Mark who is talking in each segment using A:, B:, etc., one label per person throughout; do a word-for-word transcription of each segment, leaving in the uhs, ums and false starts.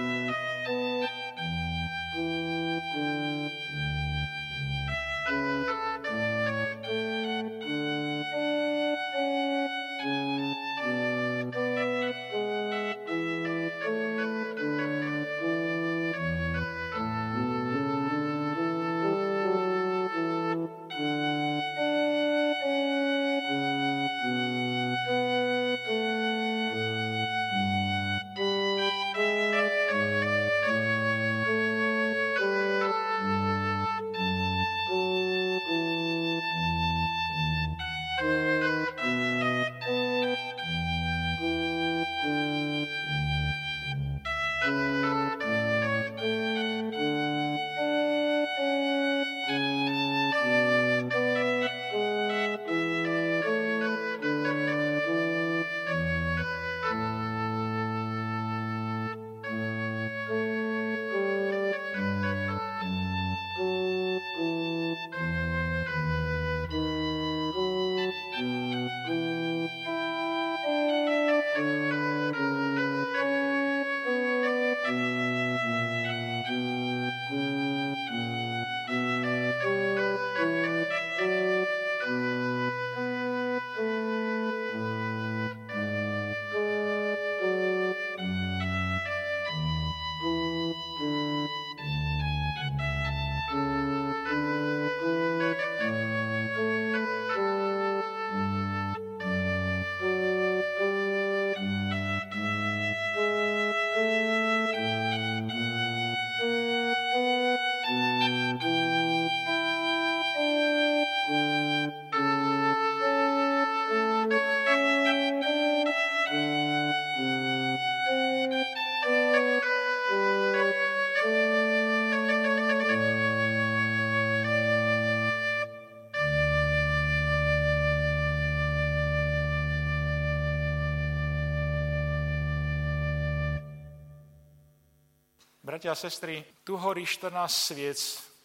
A: Bratia a sestry, tu horí štrnásť sviec.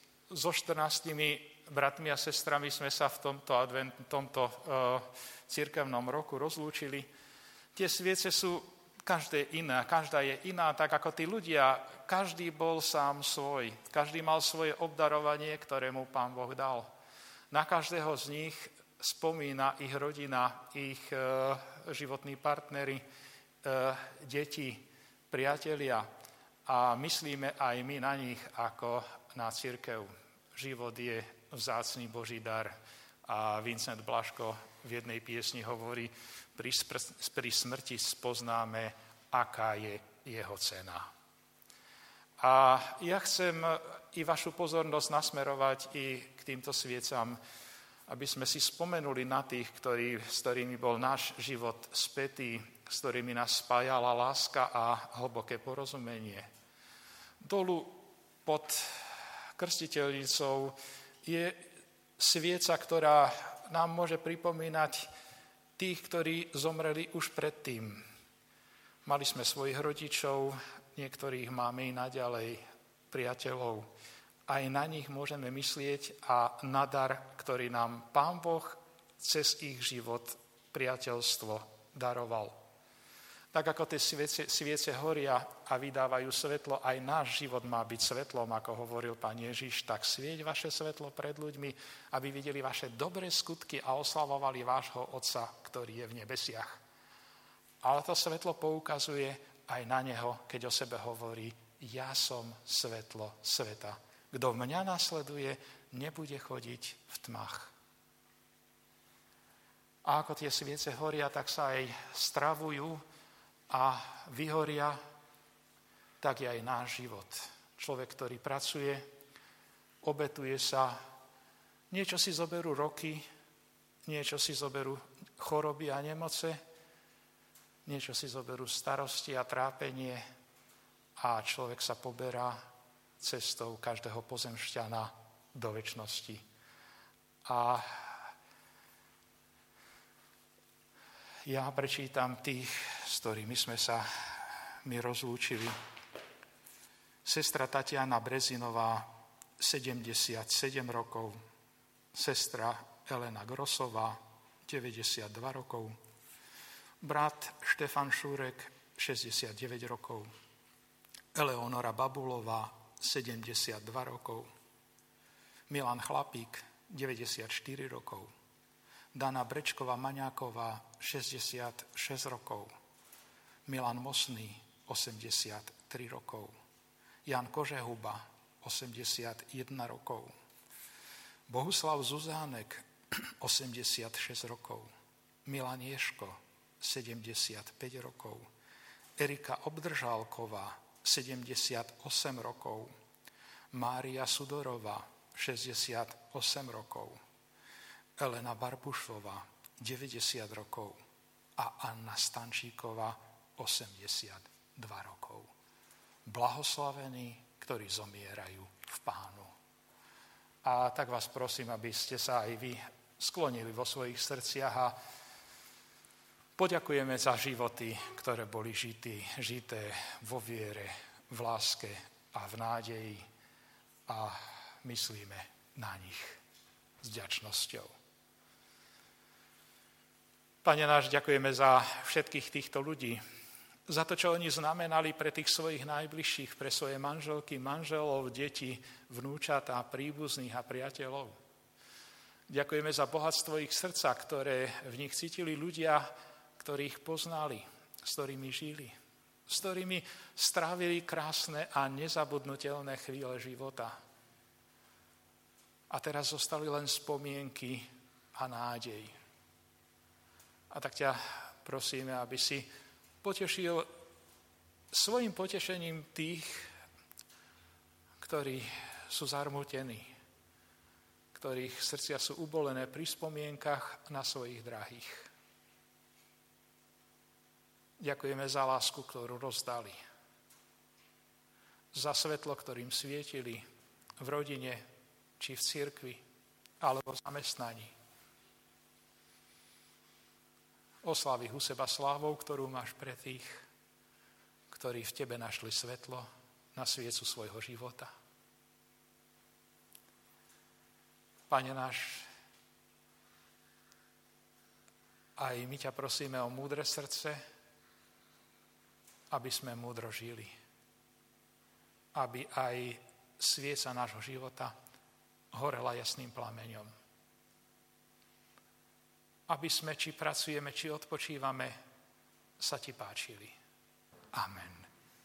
A: So štrnástimi bratmi a sestrami sme sa v tomto, advent, tomto uh, cirkevnom roku rozlúčili. Tie sviece sú každé iná, každá je iná, tak ako tí ľudia, každý bol sám svoj. Každý mal svoje obdarovanie, ktoré mu Pán Boh dal. Na každého z nich spomína ich rodina, ich uh, životní partneri, uh, deti, priatelia. A myslíme aj my na nich ako na cirkev. Život je vzácny Boží dar. A Vincent Blažko v jednej piesni hovorí, pri, spr- pri smrti spoznáme, aká je jeho cena. A ja chcem i vašu pozornosť nasmerovať i k týmto sviecam, aby sme si spomenuli na tých, ktorí, s ktorými bol náš život spätý, s ktorými nás spájala láska a hlboké porozumenie. Dolu pod krstiteľnicou je svieca, ktorá nám môže pripomínať tých, ktorí zomreli už predtým. Mali sme svojich rodičov, niektorých máme i naďalej priateľov. Aj na nich môžeme myslieť a na dar, ktorý nám Pán Boh cez ich život, priateľstvo daroval. Tak ako tie sviece, sviece horia a vydávajú svetlo, aj náš život má byť svetlom, ako hovoril Pán Ježiš, tak svieť vaše svetlo pred ľuďmi, aby videli vaše dobré skutky a oslavovali vášho Otca, ktorý je v nebesiach. Ale to svetlo poukazuje aj na neho, keď o sebe hovorí, ja som svetlo sveta. Kto mňa nasleduje, nebude chodiť v tmách. A ako tie sviece horia, tak sa aj stravujú a vyhoria, tak je aj náš život. Človek, ktorý pracuje, obetuje sa, niečo si zoberú roky, niečo si zoberú choroby a nemoce, niečo si zoberú starosti a trápenie a človek sa poberá cestou každého pozemšťana do večnosti. A ja prečítam tých, s ktorými sme sa my rozlúčili. Sestra Tatiana Brezinová, sedemdesiatsedem rokov. Sestra Elena Grosová, deväťdesiatdva rokov. Brat Štefan Šúrek, šesťdesiatdeväť rokov. Eleonora Babulová sedemdesiatdva rokov, Milan Chlapík deväťdesiatštyri rokov, Dana Brečková Maňáková šesťdesiatšesť rokov, Milan Mosný osemdesiattri rokov, Jan Kožehuba osemdesiatjeden rokov, Bohuslav Zuzánek osemdesiatšesť rokov, Milan Ješko sedemdesiatpäť rokov, Erika Obdržálková sedemdesiatosem rokov, Mária Sudorová šesťdesiatosem rokov, Elena Barbušová deväťdesiat rokov a Anna Stančíková osemdesiatdva rokov. Blahoslavení, ktorí zomierajú v Pánu. A tak vás prosím, aby ste sa aj vy sklonili vo svojich srdciach a poďakujeme za životy, ktoré boli žity, žité vo viere, v láske a v nádeji a myslíme na nich s vďačnosťou. Pane náš, ďakujeme za všetkých týchto ľudí, za to, čo oni znamenali pre tých svojich najbližších, pre svoje manželky, manželov, deti, vnúčatá, príbuzných a priateľov. Ďakujeme za bohatstvo ich srdca, ktoré v nich cítili ľudia, ktorých poznali, s ktorými žili, s ktorými strávili krásne a nezabudnutelné chvíle života. A teraz zostali len spomienky a nádej. A tak ťa prosíme, aby si potešil svojim potešením tých, ktorí sú zarmútení, ktorých srdcia sú ubolené pri spomienkach na svojich drahých. Ďakujeme za lásku, ktorú rozdali, za svetlo, ktorým svietili v rodine, či v cirkvi, alebo v zamestnaní. Osláv ich u seba slávou, ktorú máš pre tých, ktorí v tebe našli svetlo na sviecu svojho života. Pane náš, aj my ťa prosíme o múdre srdce, aby sme múdro žili. Aby aj svieca nášho života horela jasným plameňom. Aby sme, či pracujeme, či odpočívame, sa ti páčili.